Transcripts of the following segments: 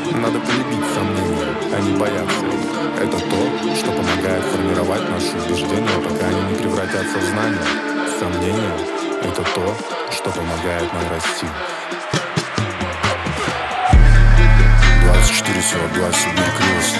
Надо полюбить сомнения, а не бояться их. Это то, что помогает формировать наши убеждения, пока они не превратятся в знания. Сомнения — это то, что помогает нам расти. 24/42 Сибирь Крюс.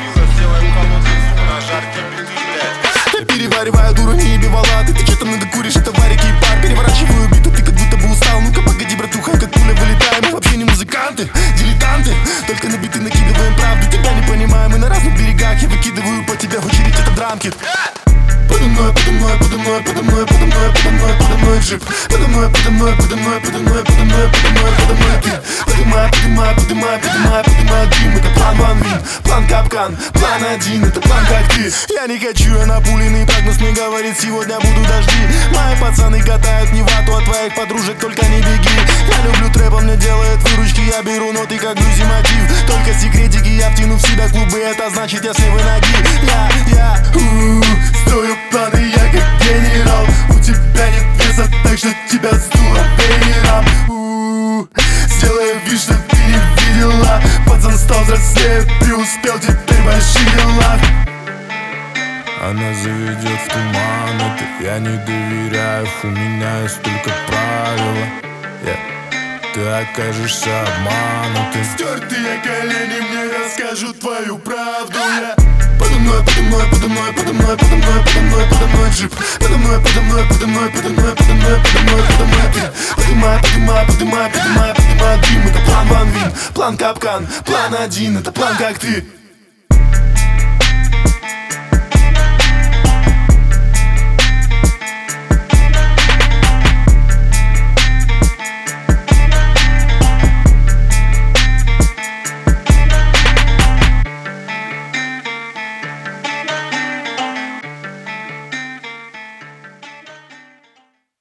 Я перевариваю дуру, не ебивала. Ты че там надокуришь, это варики и пар. Переворачиваю биту, ты как будто бы устал. Ну-ка погоди, братуха, как пуля вылетаем. Мы вообще не музыканты, дилетанты. Только на биты накидываем правду. Тебя не понимаем, мы на разных берегах. Я выкидываю по тебе в очередь, это драмкит. Подо мной, подо мной, подо мной, подо мной, подо мной, подо мной, подо мной джип. Подо мной, подо мной, подо мной, подо мной, подо мной, подо мной, подо мной ты. Подымай, подымай, подымай, подымай, подымай дым. Это план Ван Вин, план Капкан, план один, это план как ты. Я не хочу, я напуленный, прогноз мне говорит, сегодня будут дожди. Мои пацаны катают не вату, от твоих подружек только не беги. Я люблю трэп, он мне делает выручки, я беру ноты как блюзи мотив. Только секретики, я втяну в себя клубы, это значит я с левой ноги. Я строю планы, я как генерал. У тебя нет веса, так что тебя сдуло веером. Сделай вид, что ты не видела. Пацан стал взрослее, преуспел, теперь в больших делах. Она заведет в туман, это я не доверяю. У меня есть только правила. Ты окажешься обманутым. Стертые колени мне расскажут твою правду. Подо мной, подо мной, подо мной, подо мной, подо мной, подо мной, подо мной джип. Подо мной, подо мной, подо мной, подо мной, подо мной, подо мной, подо мной ты. Подымай, подымай, подымай, подымай, подымай дым. Это план Ван Вин, план Капкан, план один, это план как ты.